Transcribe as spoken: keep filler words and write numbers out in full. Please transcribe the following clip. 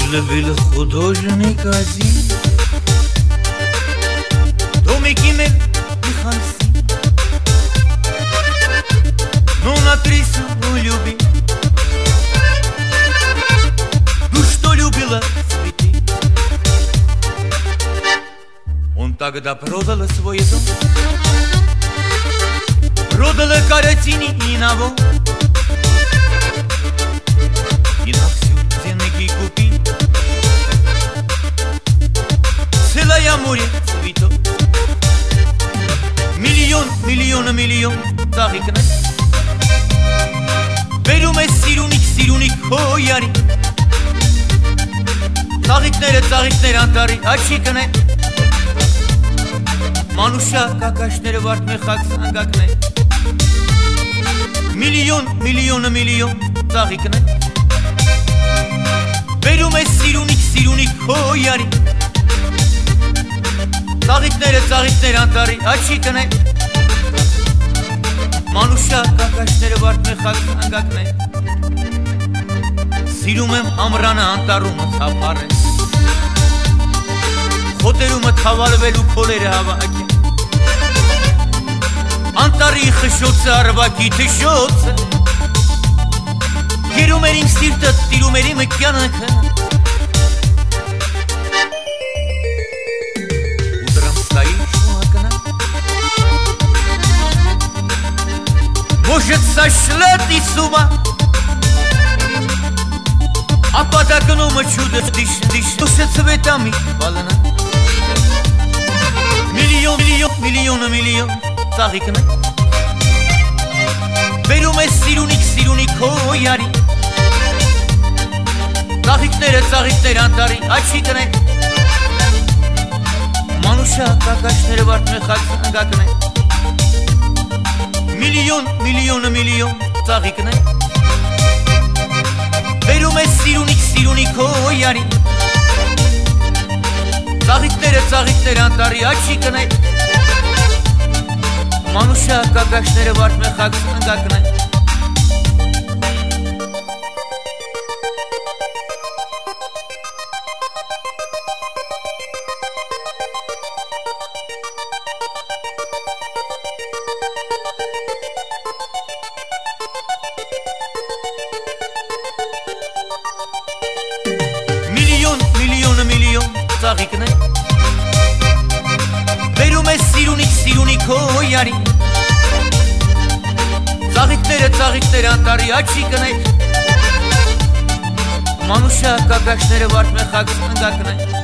любил художник один. Домики мел и ханси, но на трису любил. Ну что любила цветы. Он тогда продал свой дом, продал картины и навоз, и на всю деньги купил целое море цветов. Миллион, миллион, миллион тарикне. Берում է սիրունիկ, սիրունիկ հոյարի, ծաղիկները, ծաղիկներ անտարի աչիկն է, մանուշա կակաշները վարդ մեխակ սանգակն է. Միլիոն, միլիոնը միլիոն ծաղիկն է. Берում է սիրունիկ, սիրունիկ հոյարի, ծաղիկները, ծաղիկներ անտարի աչիկն է, մանուշա կակաշները վարդ մեխակ սանգակն է. Սիրում եմ ամրանը անտարումը թափարեն, խոտերումը թավալվելու փոլերը հավաքեն, անտարի խշոցը արվակի թշոցը, գերում էր իմ սիրտը, տիրում էր իմ կյանքը. Утром стоишь у окна, может, сошла ты с ума, а под окном чудо дышь, дышь, душа цветами полна. Миллион, миллион, миллион, миллион ծաղիկն է. Բերում է սիրունիկ, սիրունիկ հոյարի, ծաղիկները, ծաղիկներ անտարի աչիկն է, մանուշա կակաշները վարդ մեխակ սանգակն է. Միլիոն, միլիոնը միլիոն ծաղիկն է. Բերում է սիրունիկ, սիրունիկ հոյարի, ծաղիկները, ծաղիկներ անտարի աչիկն է, մանուշա կակաշները վարդ մեխակ սանգակն է. Միլիոն, միլիոնը միլիոն ծաղիկն է. Բերում է սիրունիկ, սիրունիկ հոյարի, ծաղիկները, ծաղիկներ անտարի աչիկն է, մանուշա կակաշները վարդ մեխակ սանգակն է.